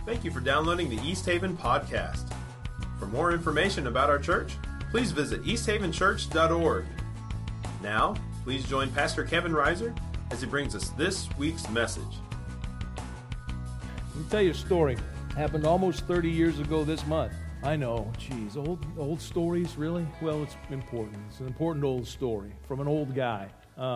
Thank you for downloading the East Haven podcast. For more information about our church, please visit easthavenchurch.org. Now, please join Pastor Kevin Reiser as he brings us this week's message. Let me tell you a story. It happened almost 30 years ago this month. I know, geez, old stories, really? Well, it's important. It's an important old story from an old guy.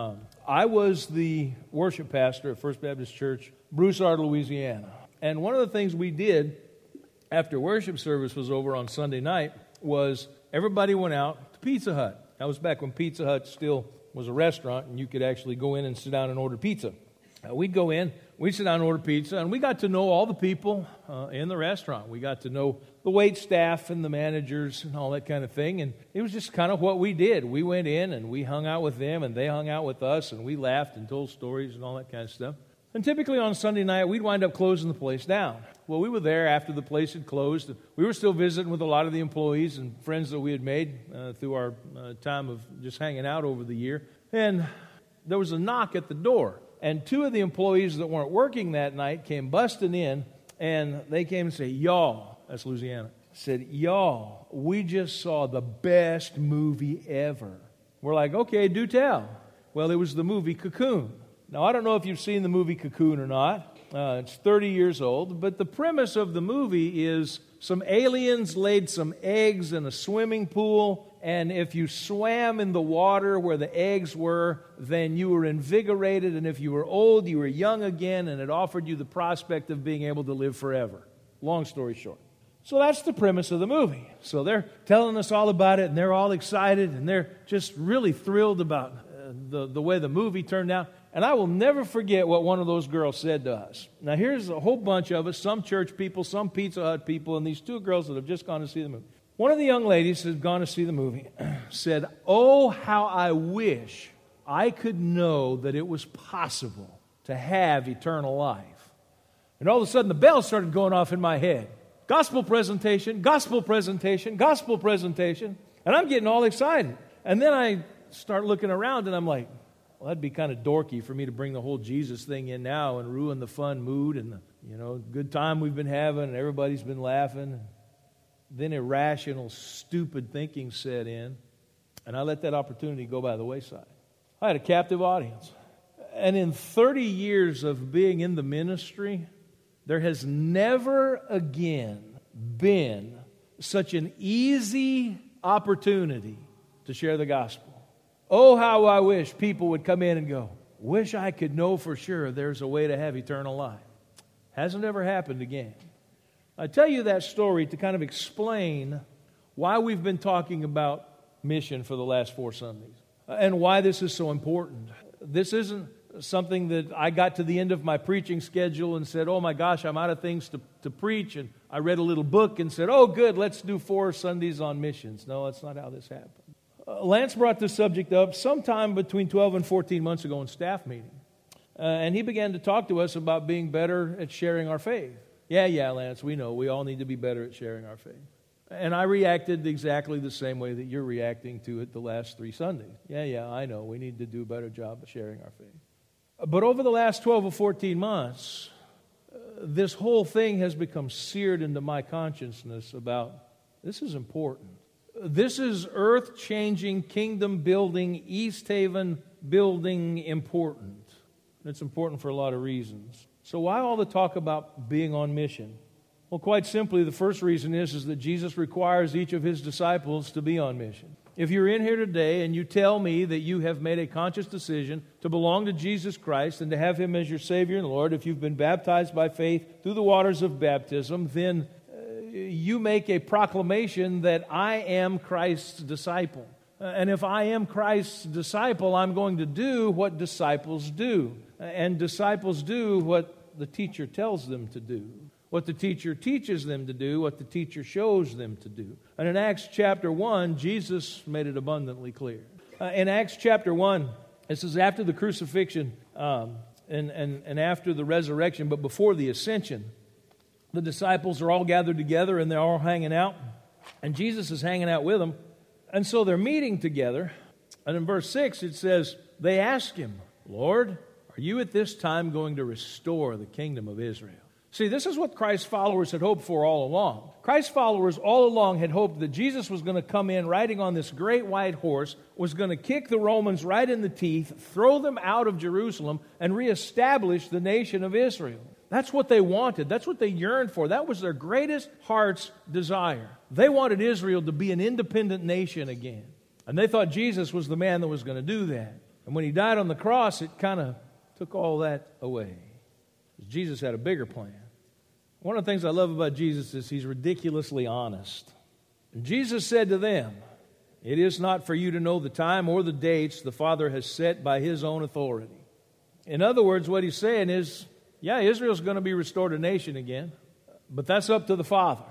I was the worship pastor at First Baptist Church, Broussard, Louisiana. And one of the things we did after worship service was over on Sunday night was everybody went out to Pizza Hut. That was back when Pizza Hut still was a restaurant and you could actually go in and sit down and order pizza. We'd go in, we'd sit down and order pizza, and we got to know all the people in the restaurant. We got to know the wait staff and the managers and all that kind of thing, and it was just kind of what we did. We went in and we hung out with them, and they hung out with us, and we laughed and told stories and all that kind of stuff. And typically on Sunday night, we'd wind up closing the place down. Well, we were there after the place had closed. We were still visiting with a lot of the employees and friends that we had made through our time of just hanging out over the year. And there was a knock at the door. And two of the employees that weren't working that night came busting in, and they came and said, "Y'all," that's Louisiana, said, "Y'all, we just saw the best movie ever." We're like, "Okay, do tell." Well, it was the movie Cocoon. Now, I don't know if you've seen the movie Cocoon or not. It's 30 years old, but the premise of the movie is some aliens laid some eggs in a swimming pool, and if you swam in the water where the eggs were, then you were invigorated, and if you were old, you were young again, and it offered you the prospect of being able to live forever. Long story short. So that's the premise of the movie. So they're telling us all about it, and they're all excited, and they're just really thrilled about the way the movie turned out. And I will never forget what one of those girls said to us. Now, here's a whole bunch of us, some church people, some Pizza Hut people, and these two girls that have just gone to see the movie. One of the young ladies who had gone to see the movie said, "Oh, how I wish I could know that it was possible to have eternal life." And all of a sudden, the bells started going off in my head. Gospel presentation, gospel presentation, gospel presentation. And I'm getting all excited. And then I start looking around, and I'm like, well, that'd be kind of dorky for me to bring the whole Jesus thing in now and ruin the fun mood and the good time we've been having and everybody's been laughing. Then irrational, stupid thinking set in, and I let that opportunity go by the wayside. I had a captive audience. And in 30 years of being in the ministry, there has never again been such an easy opportunity to share the gospel. Oh, how I wish people would come in and go, "Wish I could know for sure there's a way to have eternal life." Hasn't ever happened again. I tell you that story to kind of explain why we've been talking about mission for the last 4 Sundays and why this is so important. This isn't something that I got to the end of my preaching schedule and said, "Oh my gosh, I'm out of things to preach," and I read a little book and said, "Oh good, let's do 4 Sundays on missions." No, that's not how this happened. Lance brought this subject up sometime between 12 and 14 months ago in staff meeting. And he began to talk to us about being better at sharing our faith. Yeah, Lance, we know. We all need to be better at sharing our faith. And I reacted exactly the same way that you're reacting to it the last 3 Sundays. Yeah, I know. We need to do a better job of sharing our faith. But over the last 12 or 14 months, this whole thing has become seared into my consciousness about this is important. This is earth-changing, kingdom-building, East Haven building important. It's important for a lot of reasons. So why all the talk about being on mission? Well, quite simply, the first reason is that Jesus requires each of His disciples to be on mission. If you're in here today and you tell me that you have made a conscious decision to belong to Jesus Christ and to have Him as your Savior and Lord, if you've been baptized by faith through the waters of baptism, then you make a proclamation that I am Christ's disciple. And if I am Christ's disciple, I'm going to do what disciples do. And disciples do what the teacher tells them to do. What the teacher teaches them to do, what the teacher shows them to do. And in Acts chapter 1, Jesus made it abundantly clear. In Acts chapter 1, this is after the crucifixion and after the resurrection, but before the ascension. The disciples are all gathered together and they're all hanging out. And Jesus is hanging out with them. And so they're meeting together. And in verse 6 it says, they ask Him, "Lord, are you at this time going to restore the kingdom of Israel?" See, this is what Christ's followers had hoped for all along. Christ's followers all along had hoped that Jesus was going to come in riding on this great white horse, was going to kick the Romans right in the teeth, throw them out of Jerusalem, and reestablish the nation of Israel. That's what they wanted. That's what they yearned for. That was their greatest heart's desire. They wanted Israel to be an independent nation again. And they thought Jesus was the man that was going to do that. And when he died on the cross, it kind of took all that away. Jesus had a bigger plan. One of the things I love about Jesus is he's ridiculously honest. And Jesus said to them, "It is not for you to know the time or the dates the Father has set by his own authority." In other words, what he's saying is, yeah, Israel's going to be restored a nation again, but that's up to the Father.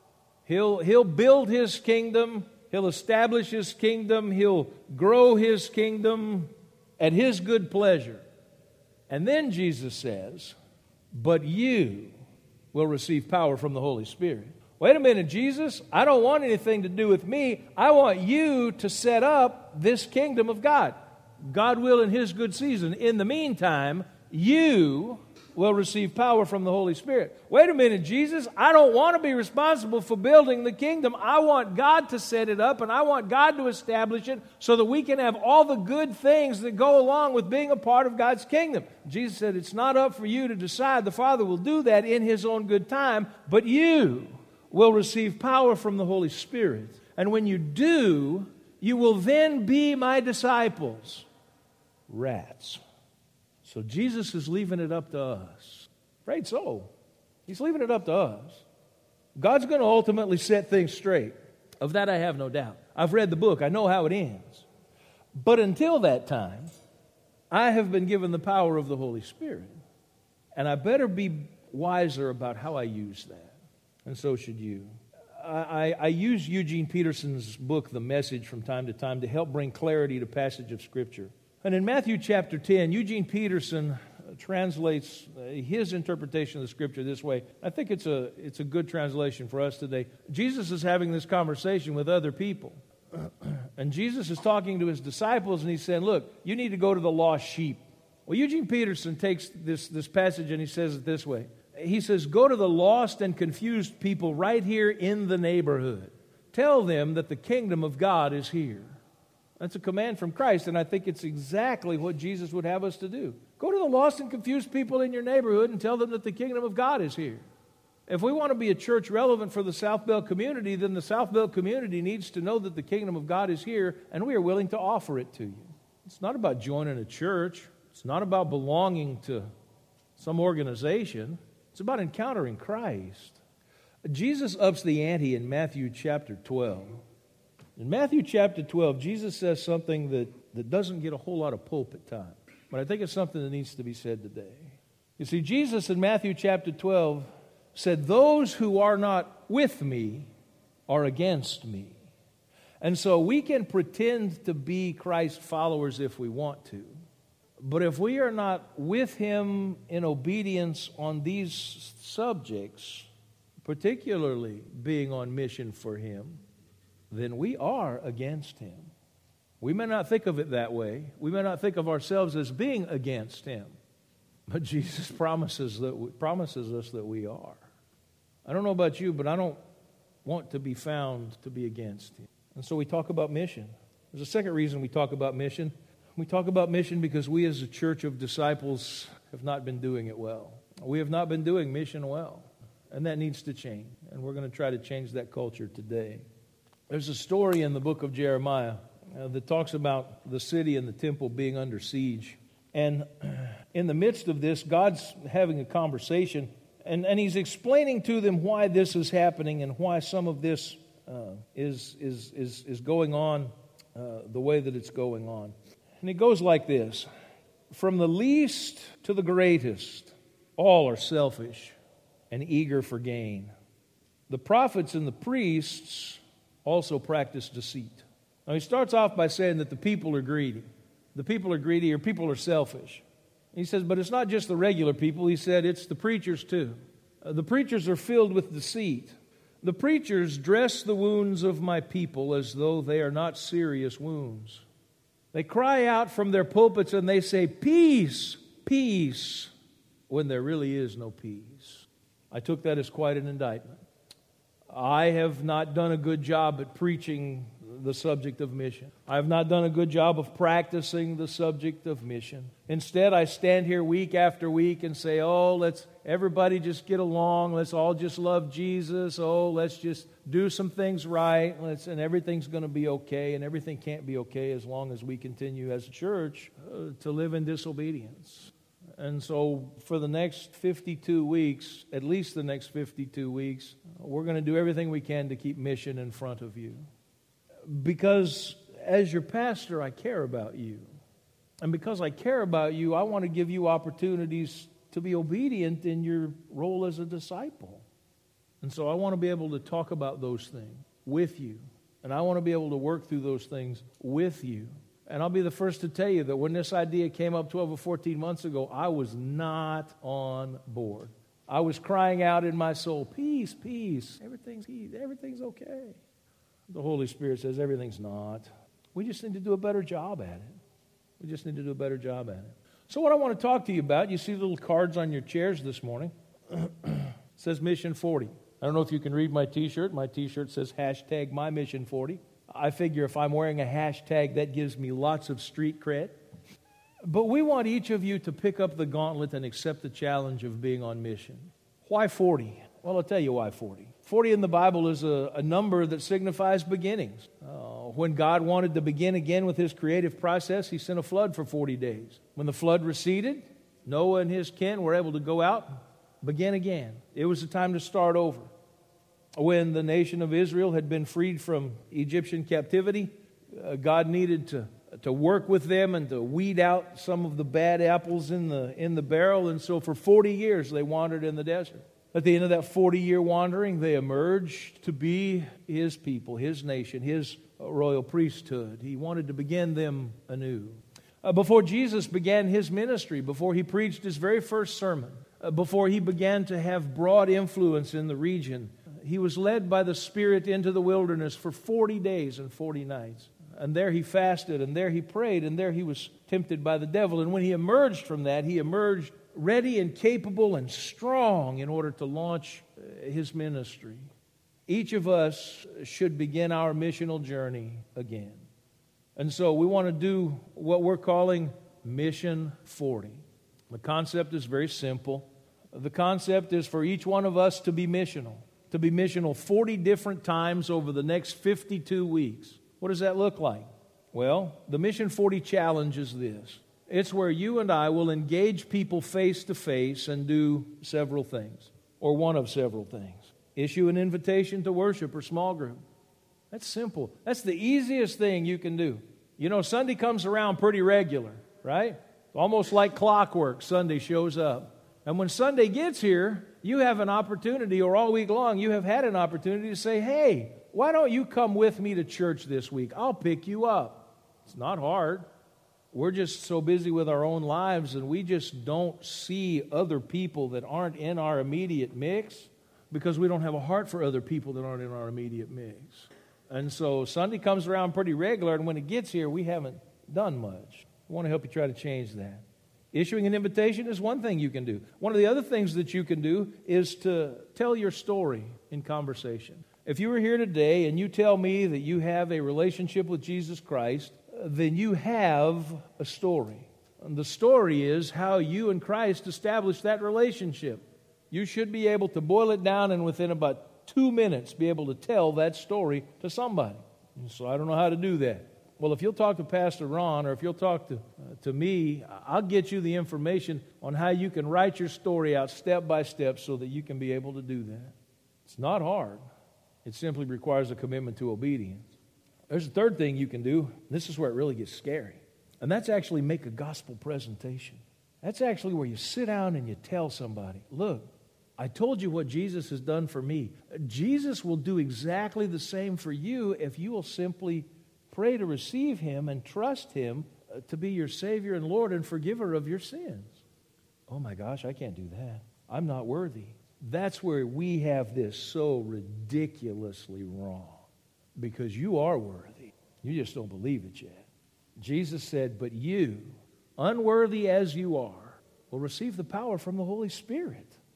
He'll build his kingdom, he'll establish his kingdom, he'll grow his kingdom at his good pleasure. And then Jesus says, "But you will receive power from the Holy Spirit." Wait a minute, Jesus, I don't want anything to do with me. I want you to set up this kingdom of God. God will in his good season. In the meantime, you will receive power from the Holy Spirit. Wait a minute, Jesus, I don't want to be responsible for building the kingdom. I want God to set it up, and I want God to establish it so that we can have all the good things that go along with being a part of God's kingdom. Jesus said, it's not up for you to decide. The Father will do that in his own good time, but you will receive power from the Holy Spirit. And when you do, you will then be my disciples. Rats. So Jesus is leaving it up to us. Afraid so. He's leaving it up to us. God's going to ultimately set things straight. Of that I have no doubt. I've read the book. I know how it ends. But until that time, I have been given the power of the Holy Spirit. And I better be wiser about how I use that. And so should you. I use Eugene Peterson's book, The Message, from time to time to help bring clarity to passage of Scripture. And in Matthew chapter 10, Eugene Peterson translates his interpretation of the Scripture this way. I think it's a good translation for us today. Jesus is having this conversation with other people. And Jesus is talking to his disciples, and he's saying, look, you need to go to the lost sheep. Well, Eugene Peterson takes this passage and he says it this way. He says, go to the lost and confused people right here in the neighborhood. Tell them that the kingdom of God is here. That's a command from Christ, and I think it's exactly what Jesus would have us to do. Go to the lost and confused people in your neighborhood and tell them that the kingdom of God is here. If we want to be a church relevant for the South Bell community, then the South Bell community needs to know that the kingdom of God is here, and we are willing to offer it to you. It's not about joining a church. It's not about belonging to some organization. It's about encountering Christ. Jesus ups the ante in Matthew chapter 12. In Matthew chapter 12, Jesus says something that doesn't get a whole lot of pulpit time, but I think it's something that needs to be said today. You see, Jesus in Matthew chapter 12 said, those who are not with me are against me. And so we can pretend to be Christ followers if we want to, but if we are not with him in obedience on these subjects, particularly being on mission for him, then we are against him. We may not think of it that way. We may not think of ourselves as being against him. But Jesus promises us that we are. I don't know about you, but I don't want to be found to be against him. And so we talk about mission. There's a second reason we talk about mission. We talk about mission because we as a church of disciples have not been doing it well. We have not been doing mission well. And that needs to change. And we're going to try to change that culture today. There's a story in the book of Jeremiah that talks about the city and the temple being under siege. And in the midst of this, God's having a conversation, and he's explaining to them why this is happening and why some of this is going on the way that it's going on. And it goes like this. From the least to the greatest, all are selfish and eager for gain. The prophets and the priests also practice deceit. Now he starts off by saying that the people are greedy. The people are greedy, or people are selfish. He says, but it's not just the regular people. He said it's the preachers too. The preachers are filled with deceit. The preachers dress the wounds of my people as though they are not serious wounds. They cry out from their pulpits and they say, peace, peace, when there really is no peace. I took that as quite an indictment. I have not done a good job at preaching the subject of mission. I have not done a good job of practicing the subject of mission. Instead, I stand here week after week and say, oh, let's everybody just get along. Let's all just love Jesus. Oh, let's just do some things right. And everything's going to be okay. And everything can't be okay as long as we continue as a church to live in disobedience. And so for the next 52 weeks, at least the next 52 weeks, we're going to do everything we can to keep mission in front of you. Because as your pastor, I care about you. And because I care about you, I want to give you opportunities to be obedient in your role as a disciple. And so I want to be able to talk about those things with you. And I want to be able to work through those things with you. And I'll be the first to tell you that when this idea came up 12 or 14 months ago, I was not on board. I was crying out in my soul, peace, peace, everything's okay. The Holy Spirit says everything's not. We just need to do a better job at it. So what I want to talk to you about, you see little cards on your chairs this morning. It says Mission 40. I don't know if you can read my T-shirt. My T-shirt says hashtag MyMission40. I figure if I'm wearing a hashtag, that gives me lots of street cred. But we want each of you to pick up the gauntlet and accept the challenge of being on mission. Why 40? Well, I'll tell you why 40. 40 in the Bible is a number that signifies beginnings. When God wanted to begin again with His creative process, He sent a flood for 40 days. When the flood receded, Noah and his kin were able to go out, begin again. It was the time to start over. When the nation of Israel had been freed from Egyptian captivity, God needed to work with them and to weed out some of the bad apples in the barrel. And so for 40 years they wandered in the desert. At the end of that 40-year wandering, they emerged to be His people, His nation, His royal priesthood. He wanted to begin them anew. Before Jesus began His ministry, before He preached His very first sermon, before He began to have broad influence in the region, He was led by the Spirit into the wilderness for 40 days and 40 nights. And there He fasted, and there He prayed, and there He was tempted by the devil. And when He emerged from that, He emerged ready and capable and strong in order to launch His ministry. Each of us should begin our missional journey again. And so we want to do what we're calling Mission 40. The concept is very simple. The concept is for each one of us to be missional 40 different times over the next 52 weeks. What does that look like? Well, the Mission 40 challenge is this. It's where you and I will engage people face to face and do several things, or one of several things. Issue an invitation to worship or small group. That's simple. That's the easiest thing you can do. You know, Sunday comes around pretty regular, right? Almost like clockwork, Sunday shows up. And when Sunday gets here, you have an opportunity, or all week long, you have had an opportunity to say, hey, why don't you come with me to church this week? I'll pick you up. It's not hard. We're just so busy with our own lives, and we just don't see other people that aren't in our immediate mix because we don't have a heart for other people that aren't in our immediate mix. And so Sunday comes around pretty regular, and when it gets here, we haven't done much. I want to help you try to change that. Issuing an invitation is one thing you can do. One of the other things that you can do is to tell your story in conversation. If you were here today and you tell me that you have a relationship with Jesus Christ, then you have a story. And the story is how you and Christ established that relationship. You should be able to boil it down and within about 2 minutes be able to tell that story to somebody. And so I don't know how to do that. Well, if you'll talk to Pastor Ron or if you'll talk to me, I'll get you the information on how you can write your story out step by step so that you can be able to do that. It's not hard. It simply requires a commitment to obedience. There's a third thing you can do. This is where it really gets scary. And that's actually make a gospel presentation. That's actually where you sit down and you tell somebody, look, I told you what Jesus has done for me. Jesus will do exactly the same for you if you will simply pray to receive Him and trust Him to be your Savior and Lord and forgiver of your sins. Oh my gosh, I can't do that. I'm not worthy. That's where we have this so ridiculously wrong. Because you are worthy. You just don't believe it yet. Jesus said, but you, unworthy as you are, will receive the power from the Holy Spirit.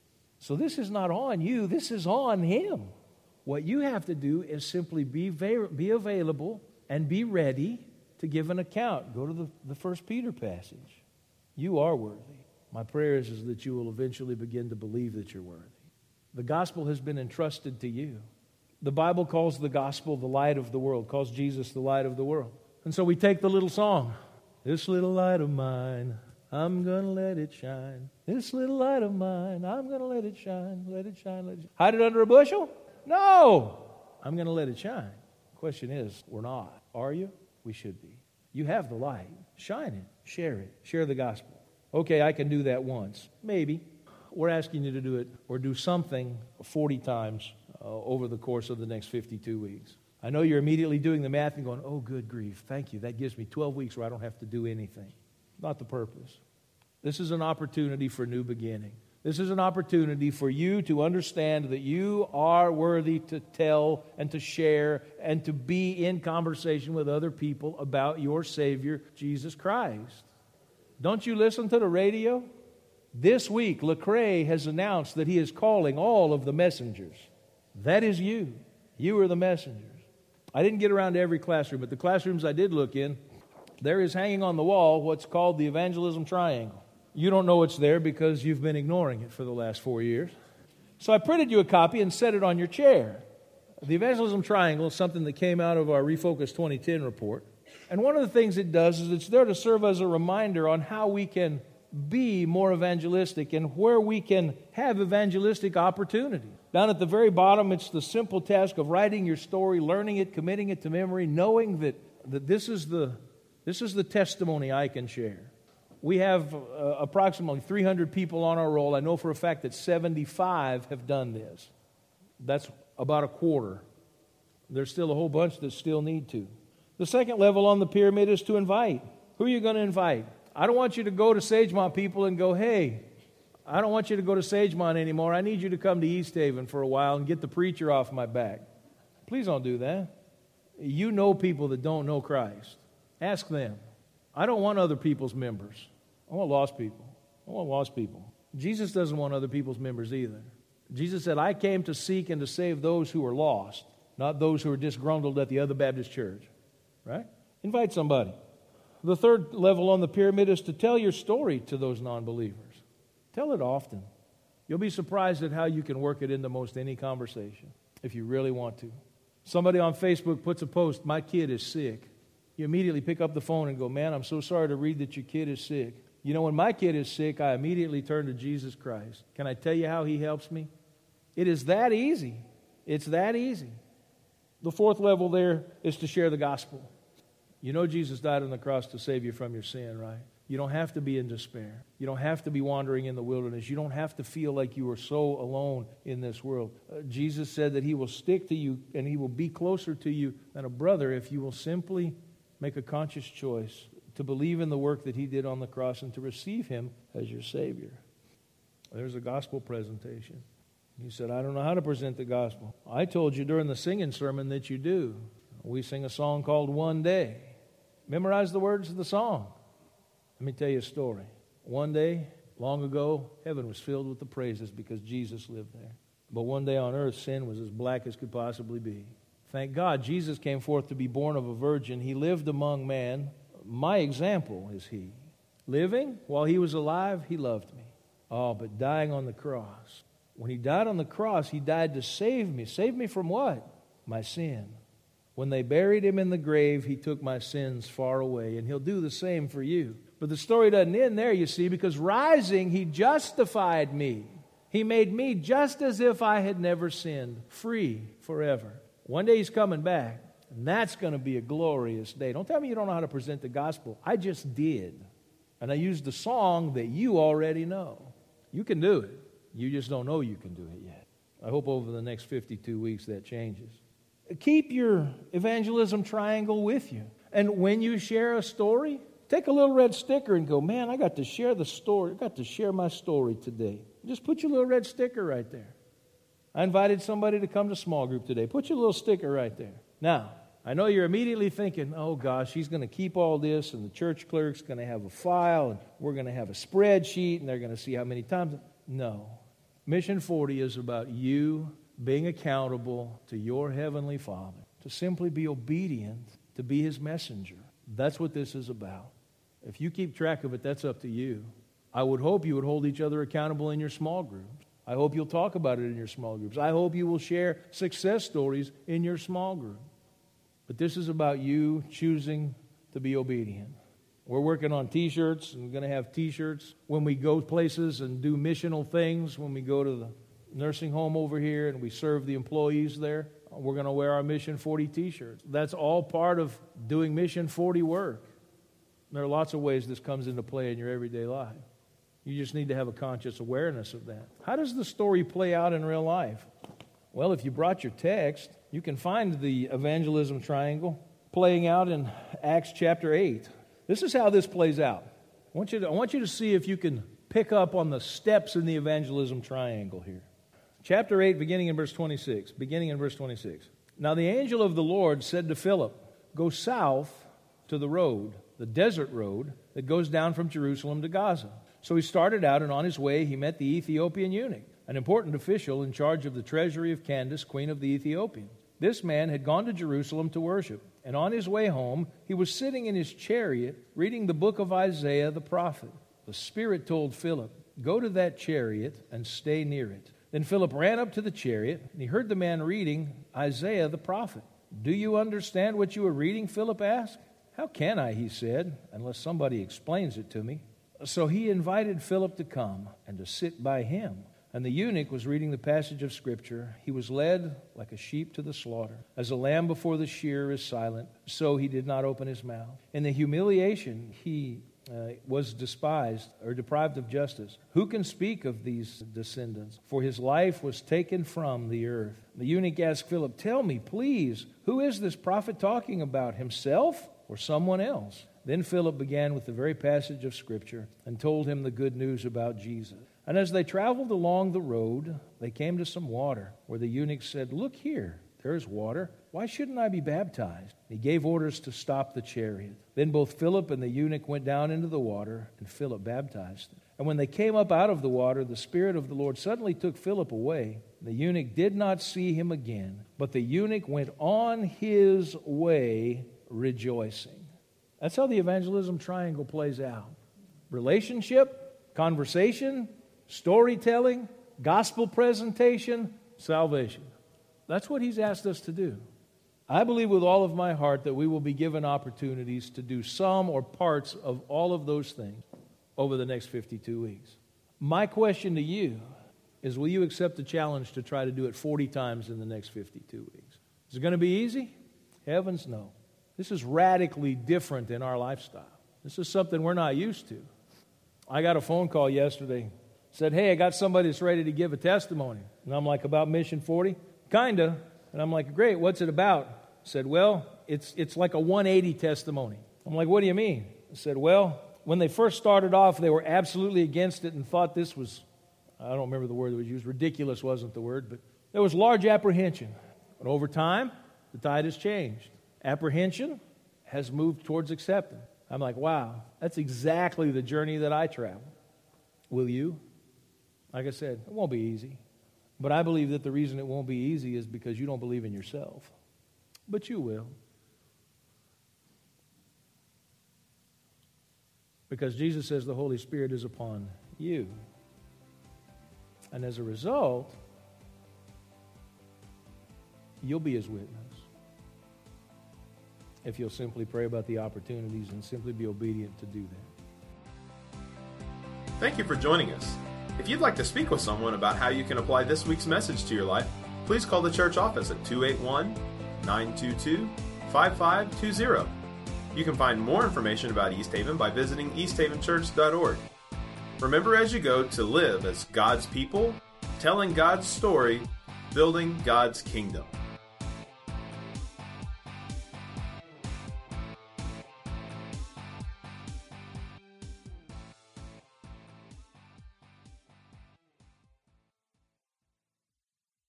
So this is not on you, this is on Him. What you have to do is simply be available and be ready to give an account. Go to the 1 Peter passage. You are worthy. My prayer is that you will eventually begin to believe that you're worthy. The gospel has been entrusted to you. The Bible calls the gospel the light of the world, calls Jesus the light of the world. And so we take the little song, this little light of mine, I'm going to let it shine. This little light of mine, I'm going to let it shine, let it shine, let it shine. Hide it under a bushel? No! I'm going to let it shine. The question is, we're not. Are you? We should be. You have the light. Shine it. Share it. Share the gospel. Okay, I can do that once. Maybe. We're asking you to do it or do something 40 times over the course of the next 52 weeks. I know you're immediately doing the math and going, oh, good grief, thank you. That gives me 12 weeks where I don't have to do anything. Not the purpose. This is an opportunity for new beginning. This is an opportunity for you to understand that you are worthy to tell and to share and to be in conversation with other people about your Savior, Jesus Christ. Don't you listen to the radio? This week, Lecrae has announced that he is calling all of the messengers. That is you. You are the messengers. I didn't get around to every classroom, but the classrooms I did look in, there is hanging on the wall what's called the evangelism triangle. You don't know it's there because you've been ignoring it for the last 4 years. So I printed you a copy and set it on your chair. The evangelism triangle is something that came out of our Refocus 2010 report. And one of the things it does is it's there to serve as a reminder on how we can be more evangelistic and where we can have evangelistic opportunity. Down at the very bottom, it's the simple task of writing your story, learning it, committing it to memory, knowing that this is the testimony I can share. We have approximately 300 people on our roll. I know for a fact that 75 have done this. That's about a quarter. There's still a whole bunch that still need to. The second level on the pyramid is to invite. Who are you going to invite? I don't want you to go to Sagemont people and go, hey, I don't want you to go to Sagemont anymore. I need you to come to East Haven for a while and get the preacher off my back. Please don't do that. You know people that don't know Christ. Ask them. I don't want other people's members. I want lost people. I want lost people. Jesus doesn't want other people's members either. Jesus said, I came to seek and to save those who are lost, not those who are disgruntled at the other Baptist church. Right? Invite somebody. The third level on the pyramid is to tell your story to those non-believers. Tell it often. You'll be surprised at how you can work it into most any conversation if you really want to. Somebody on Facebook puts a post, my kid is sick. You immediately pick up the phone and go, man, I'm so sorry to read that your kid is sick. You know, when my kid is sick, I immediately turn to Jesus Christ. Can I tell you how He helps me? It is that easy. It's that easy. The fourth level there is to share the gospel. You know Jesus died on the cross to save you from your sin, right? You don't have to be in despair. You don't have to be wandering in the wilderness. You don't have to feel like you are so alone in this world. Jesus said that He will stick to you and He will be closer to you than a brother if you will simply make a conscious choice to believe in the work that He did on the cross and to receive Him as your Savior. There's a gospel presentation. You said, I don't know how to present the gospel. I told you during the singing sermon that you do. We sing a song called One Day. Memorize the words of the song. Let me tell you a story. One day, long ago, heaven was filled with the praises because Jesus lived there. But one day on earth, sin was as black as could possibly be. Thank God, Jesus came forth to be born of a virgin. He lived among man. My example is He. Living, while He was alive, He loved me. Oh, but dying on the cross. When He died on the cross, He died to save me. Save me from what? My sin. When they buried Him in the grave, He took my sins far away, and He'll do the same for you. But the story doesn't end there, you see, because rising, He justified me. He made me just as if I had never sinned, free forever. One day He's coming back, and that's going to be a glorious day. Don't tell me you don't know how to present the gospel. I just did. And I used the song that you already know. You can do it. You just don't know you can do it yet. I hope over the next 52 weeks that changes. Keep your evangelism triangle with you. And when you share a story, take a little red sticker and go, man, I got to share the story. I got to share my story today. Just put your little red sticker right there. I invited somebody to come to small group today. Put your little sticker right there. Now, I know you're immediately thinking, oh gosh, he's going to keep all this and the church clerk's going to have a file and we're going to have a spreadsheet and they're going to see how many times. No. Mission 40 is about you being accountable to your Heavenly Father, to simply be obedient, to be His messenger. That's what this is about. If you keep track of it, that's up to you. I would hope you would hold each other accountable in your small groups. I hope you'll talk about it in your small groups. I hope you will share success stories in your small group. But this is about you choosing to be obedient. We're working on T-shirts, and we're going to have T-shirts when we go places and do missional things. When we go to the nursing home over here and we serve the employees there, we're going to wear our Mission 40 T-shirts. That's all part of doing Mission 40 work. There are lots of ways this comes into play in your everyday life. You just need to have a conscious awareness of that. How does the story play out in real life? Well, if you brought your text, you can find the evangelism triangle playing out in Acts chapter 8. This is how this plays out. I want you to see if you can pick up on the steps in the evangelism triangle here. Chapter 8, beginning in verse 26. Now the angel of the Lord said to Philip, "Go south to the road, the desert road that goes down from Jerusalem to Gaza." So he started out, and on his way he met the Ethiopian eunuch, an important official in charge of the treasury of Candace, queen of the Ethiopians. This man had gone to Jerusalem to worship, and on his way home he was sitting in his chariot reading the book of Isaiah the prophet. The Spirit told Philip, "Go to that chariot and stay near it." Then Philip ran up to the chariot, and he heard the man reading Isaiah the prophet. "Do you understand what you are reading?" Philip asked. "How can I," he said, "unless somebody explains it to me?" So he invited Philip to come and to sit by him. And the eunuch was reading the passage of Scripture. He was led like a sheep to the slaughter. As a lamb before the shearer is silent, so he did not open his mouth. In the humiliation he was despised or deprived of justice. Who can speak of these descendants? For his life was taken from the earth. The eunuch asked Philip, "Tell me, please, who is this prophet talking about, himself or someone else?" Then Philip began with the very passage of Scripture and told him the good news about Jesus. And as they traveled along the road, they came to some water, where the eunuch said, "Look here, there is water. Why shouldn't I be baptized?" He gave orders to stop the chariot. Then both Philip and the eunuch went down into the water, and Philip baptized them. And when they came up out of the water, the Spirit of the Lord suddenly took Philip away. The eunuch did not see him again, but the eunuch went on his way rejoicing. That's how the evangelism triangle plays out. Relationship, conversation, storytelling, gospel presentation, salvation. That's what he's asked us to do. I believe with all of my heart that we will be given opportunities to do some or parts of all of those things over the next 52 weeks. My question to you is, will you accept the challenge to try to do it 40 times in the next 52 weeks? Is it going to be easy? Heavens, no. This is radically different in our lifestyle. This is something we're not used to. I got a phone call yesterday. Said, "Hey, I got somebody that's ready to give a testimony." And I'm like, "About Mission 40? "Kinda." And I'm like, "Great, what's it about?" Said, "Well, it's like a 180 testimony." I'm like, "What do you mean?" I said, "Well, when they first started off, they were absolutely against it and thought this was," I don't remember the word that was used, ridiculous wasn't the word, but there was large apprehension. But over time, the tide has changed. Apprehension has moved towards acceptance. I'm like, wow, that's exactly the journey that I travel. Will you? Like I said, it won't be easy. But I believe that the reason it won't be easy is because you don't believe in yourself. But you will. Because Jesus says the Holy Spirit is upon you. And as a result, you'll be His witness. If you'll simply pray about the opportunities and simply be obedient to do that. Thank you for joining us. If you'd like to speak with someone about how you can apply this week's message to your life, please call the church office at 281-922-5520. You can find more information about East Haven by visiting easthavenchurch.org. Remember as you go to live as God's people, telling God's story, building God's kingdom.